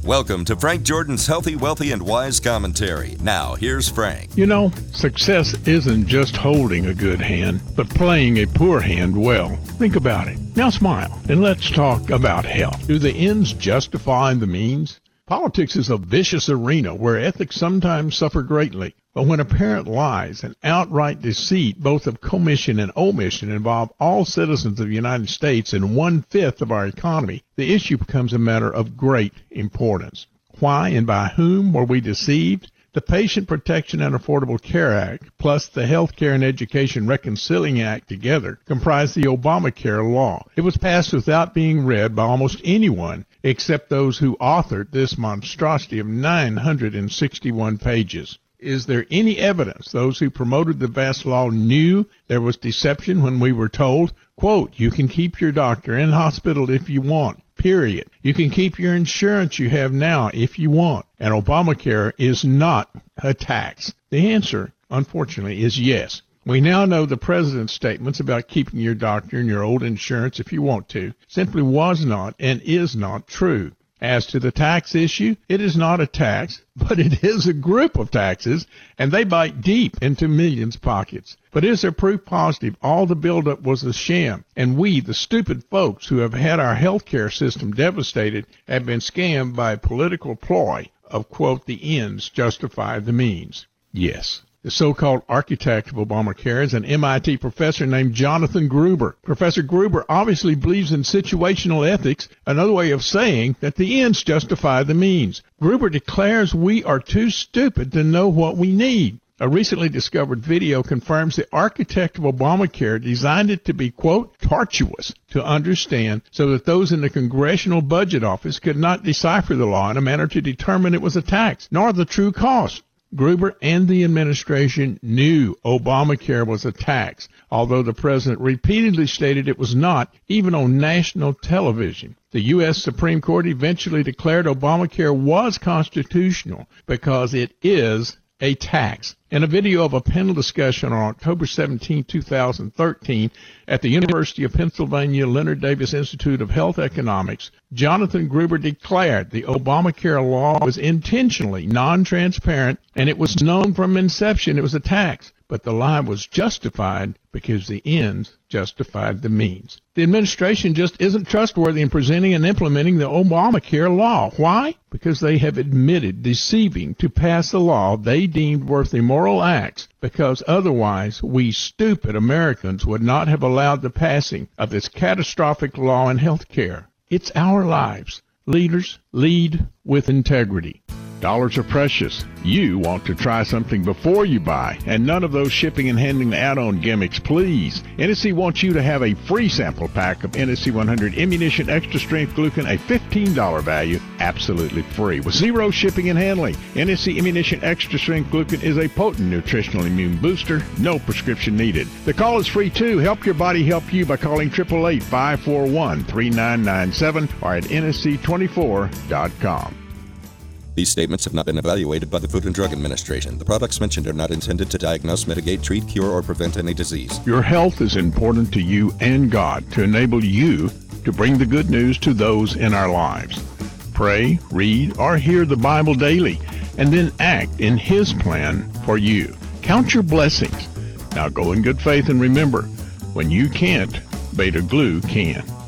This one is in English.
Welcome to Frank Jordan's Healthy, Wealthy, and Wise Commentary. Now, here's Frank. You know, success isn't just holding a good hand, but playing a poor hand well. Think about it. Now smile, and let's talk about health. Do the ends justify the means? Politics is a vicious arena where ethics sometimes suffer greatly. But when apparent lies and outright deceit, both of commission and omission, involve all citizens of the United States and 1/5 of our economy, the issue becomes a matter of great importance. Why and by whom were we deceived? The Patient Protection and Affordable Care Act, plus the Health Care and Education Reconciling Act together, comprise the Obamacare law. It was passed without being read by almost anyone except those who authored this monstrosity of 961 pages. Is there any evidence those who promoted the vast law knew there was deception when we were told, quote, you can keep your doctor in hospital if you want, period. You can keep your insurance you have now if you want. And Obamacare is not a tax. The answer, unfortunately, is yes. We now know the president's statements about keeping your doctor and your old insurance if you want to simply was not and is not true. As to the tax issue, it is not a tax, but it is a group of taxes, and they bite deep into millions' pockets. But is there proof positive all the buildup was a sham, and we, the stupid folks who have had our health care system devastated, have been scammed by a political ploy of, quote, the ends justify the means? Yes. The so-called architect of Obamacare is an MIT professor named Jonathan Gruber. Professor Gruber obviously believes in situational ethics, another way of saying that the ends justify the means. Gruber declares we are too stupid to know what we need. A recently discovered video confirms the architect of Obamacare designed it to be, quote, tortuous to understand so that those in the Congressional Budget Office could not decipher the law in a manner to determine it was a tax, nor the true cost. Gruber and the administration knew Obamacare was a tax, although the president repeatedly stated it was not, even on national television. The U.S. Supreme Court eventually declared Obamacare was constitutional because it is a tax. In a video of a panel discussion on October 17, 2013, at the University of Pennsylvania Leonard Davis Institute of Health Economics, Jonathan Gruber declared the Obamacare law was intentionally non-transparent, and it was known from inception it was a tax. But the lie was justified because the ends justified the means. The administration just isn't trustworthy in presenting and implementing the Obamacare law. Why? Because they have admitted deceiving to pass a law they deemed worth immoral acts, because otherwise we stupid Americans would not have allowed the passing of this catastrophic law in health care. It's our lives. Leaders, lead with integrity. Dollars are precious. You want to try something before you buy, and none of those shipping and handling add-on gimmicks, please. NSC wants you to have a free sample pack of NSC 100 Immunition Extra Strength Glucan, a $15 value, absolutely free, with zero shipping and handling. NSC Immunition Extra Strength Glucan is a potent nutritional immune booster, no prescription needed. The call is free, too. Help your body help you by calling 888-541-3997 or at nsc24.com. These statements have not been evaluated by the Food and Drug Administration. The products mentioned are not intended to diagnose, mitigate, treat, cure, or prevent any disease. Your health is important to you and God to enable you to bring the good news to those in our lives. Pray, read, or hear the Bible daily, and then act in His plan for you. Count your blessings. Now go in good faith and remember, when you can't, Beta Glue can.